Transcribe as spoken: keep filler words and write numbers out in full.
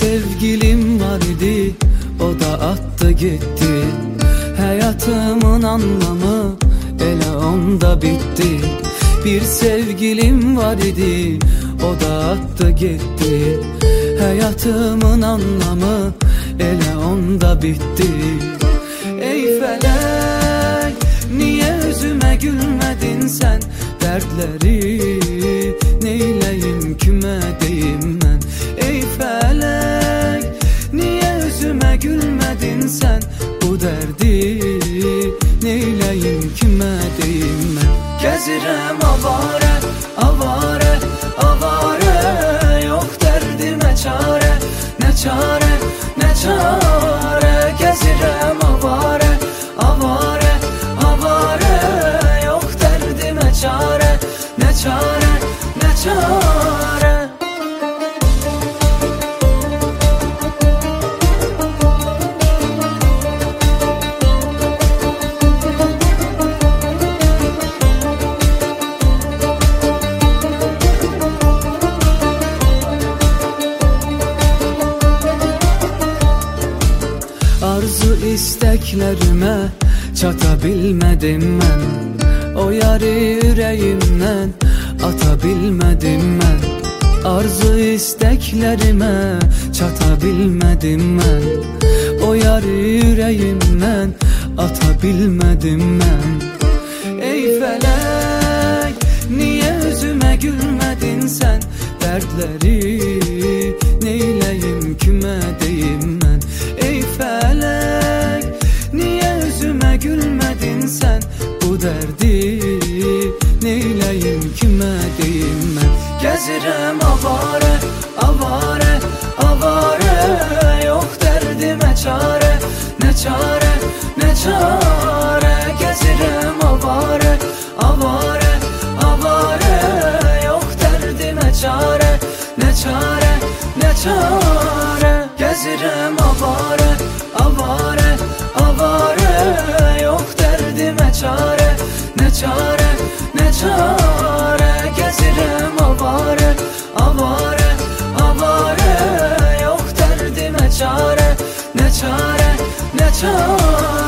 sevgilim vardı, o da attı gitti. Hayatımın anlamı elə onda bitti. Bir sevgilim vardı, o da attı gitti. Hayatımın anlamı elə onda bitti. Ey felek, niye yüzüme gülmedin sen? Dertleri neyleyim, kime deyim ben? Ey felek, niye yüzüme gülmedin sen? Bu derdi neyleyim, kime deyim ben? Gezirem avare, avare, avare, yok derdime çare, ne çare, ne çare. Gezirem avare, avare, avare, yok derdime çare, ne çare, ne çare. Arzu isteklerime çatabilmedim ben. O yarı yüreğimden atabilmedim ben. Arzu isteklerime çatabilmedim ben. O yarı yüreğimden atabilmedim ben. Ey felek, niye yüzüme gülmedin sen? Dertleri neyleyim, kime deyim ben? Ey felek, niye yüzüme gülmedin sen? Bu derdi neyleyim, kime deyim ben? Gezirem avare, avare, avare, yok derdime çare, ne çare, ne çare. Gezirem avare, avare, avare, yok derdime çare, ne çare, ne çare. Gezirem avare, avare, avare, yok derdime çare, ne çare, ne çare. Gezirem avare, avare, avare, yok derdime çare, ne çare, ne çare.